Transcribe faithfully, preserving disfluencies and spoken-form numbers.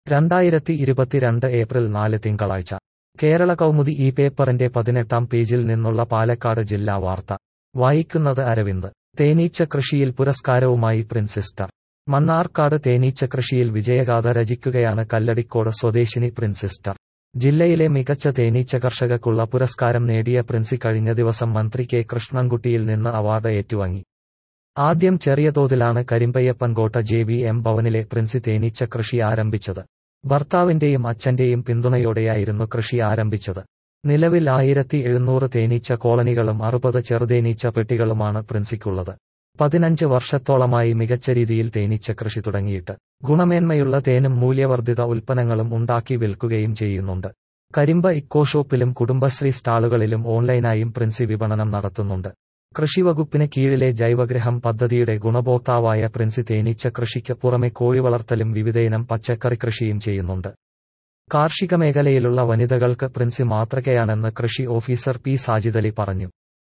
രണ്ടായിരത്തി ഇരുപത്തിരണ്ട് ഏപ്രിൽ നാല് തിങ്കളാഴ്ച കേരള കൗമുദി ഈ പേപ്പറിന്റെ പതിനെട്ടാം പേജിൽ നിന്നുള്ള പാലക്കാട് ജില്ലാ വാർത്ത വായിക്കുന്നത് അരവിന്ദ്. തേനീച്ച കൃഷിയിൽ പുരസ്കാരവുമായി പ്രിൻസിസ്റ്റർ. മണ്ണാർക്കാട് തേനീച്ച കൃഷിയിൽ വിജയഗാഥ രചിക്കുകയാണ് കല്ലടിക്കോട് സ്വദേശിനി പ്രിൻസിസ്റ്റർ. ജില്ലയിലെ മികച്ച തേനീച്ച കർഷകക്കുള്ള പുരസ്കാരം നേടിയ പ്രിൻസി കഴിഞ്ഞ ദിവസം മന്ത്രി കെ കൃഷ്ണൻകുട്ടിയിൽ നിന്ന് അവാർഡ് ഏറ്റുവാങ്ങി. ആദ്യം ചെറിയ തോതിലാണ് കരിമ്പയ്യപ്പൻകോട്ട ജെ വി എം ഭവനിലെ പ്രിൻസി തേനീച്ച കൃഷി ആരംഭിച്ചത്. ഭർത്താവിന്റെയും അച്ഛന്റെയും പിന്തുണയോടെയായിരുന്നു കൃഷി ആരംഭിച്ചത്. നിലവിൽ ആയിരത്തി എഴുന്നൂറ് തേനീച്ച കോളനികളും അറുപത് ചെറുതേനീച്ച പെട്ടികളുമാണ് പ്രിൻസിക്കുള്ളത്. പതിനഞ്ച് വർഷത്തോളമായി മികച്ച രീതിയിൽ തേനീച്ച കൃഷി തുടങ്ങിയിട്ട് ഗുണമേന്മയുള്ള തേനും മൂല്യവർദ്ധിത ഉൽപ്പന്നങ്ങളും ഉണ്ടാക്കി വിൽക്കുകയും ചെയ്യുന്നുണ്ട്. കരിമ്പ ഇക്കോഷോപ്പിലും കുടുംബശ്രീ സ്റ്റാളുകളിലും ഓൺലൈനായും പ്രിൻസി വിപണനം നടത്തുന്നുണ്ട്. കൃഷിവകുപ്പിന് കീഴിലെ ജൈവഗൃഹം പദ്ധതിയുടെ ഗുണഭോക്താവായ പ്രിൻസി തേനീച്ച കൃഷിക്ക് പുറമെ കോഴിവളർത്തലും വിവിധയിനം പച്ചക്കറി കൃഷിയും ചെയ്യുന്നുണ്ട്. കാർഷിക മേഖലയിലുള്ള വനിതകൾക്ക് പ്രിൻസി മാതൃകയാണെന്ന് കൃഷി ഓഫീസർ പി സാജിദലി പറഞ്ഞു.